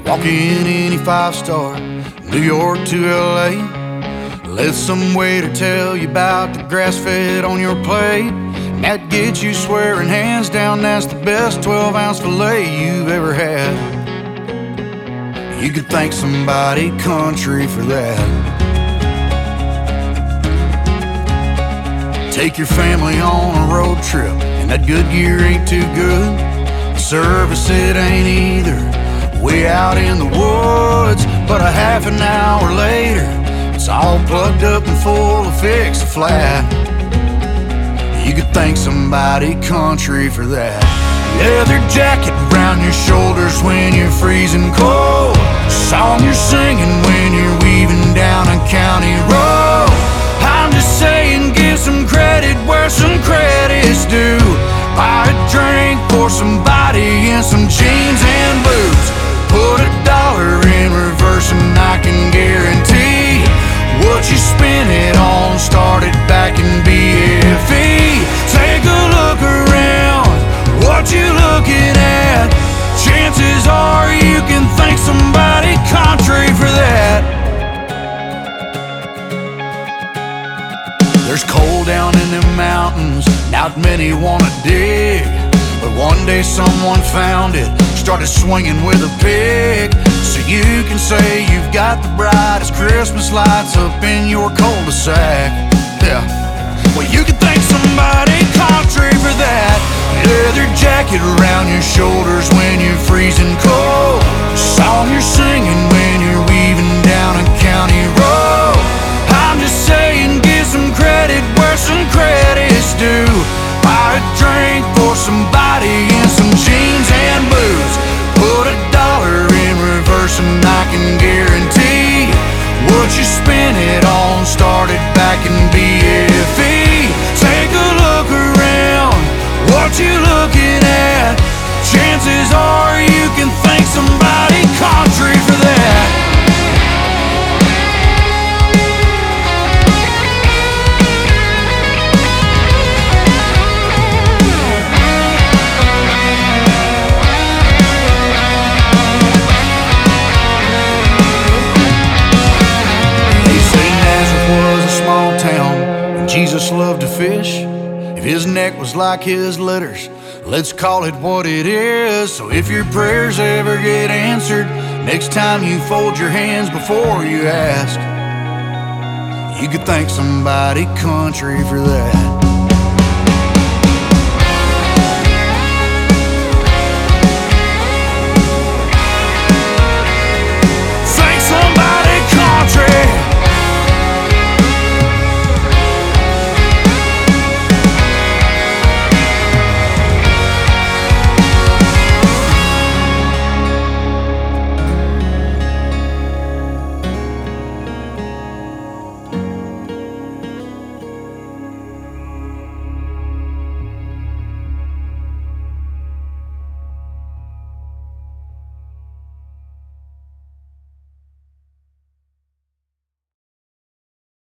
Walk in any five-star, New York to LA. Let some waiter tell you about the grass-fed on your plate. And that gets you swearing hands down that's the best 12-ounce filet you've ever had. You could thank somebody country for that. Take your family on a road trip and that good gear ain't too good. The service it ain't either. Way out in the woods, but a half an hour later it's all plugged up and full of fix a flat. You could thank somebody country for that. Leather jacket around your shoulders when you're freezing cold. Song you're singing when you're weaving down a county road. I'm just saying, give some credit where some credit's due. Buy a drink for somebody in some jeans and boots. Put $1 in reverse and I can guarantee what you spent it on started back in BFE. Take a look around, what you looking at? Chances are you can thank somebody country for that. There's coal down in the mountains, not many wanna dig. But one day someone found it, started swinging with a pick. So you can say you've got the brightest Christmas lights up in your cul-de-sac. Yeah, well you can thank somebody country for that. Leather jacket around your shoulders when you're freezing cold. Song you're singing when you're weaving down a county road. I'm just saying, give some credit where some credit's due. Buy a drink for somebody in some jeans and boots. Put $1 in reverse and I can guarantee what you spent it on started back in BFE. Take a look around, what you looking at? Chances are you can thank somebody country for that. Jesus loved to fish. If his neck was like his letters, let's call it what it is. So if your prayers ever get answered, next time you fold your hands before you ask, you could thank somebody country for that.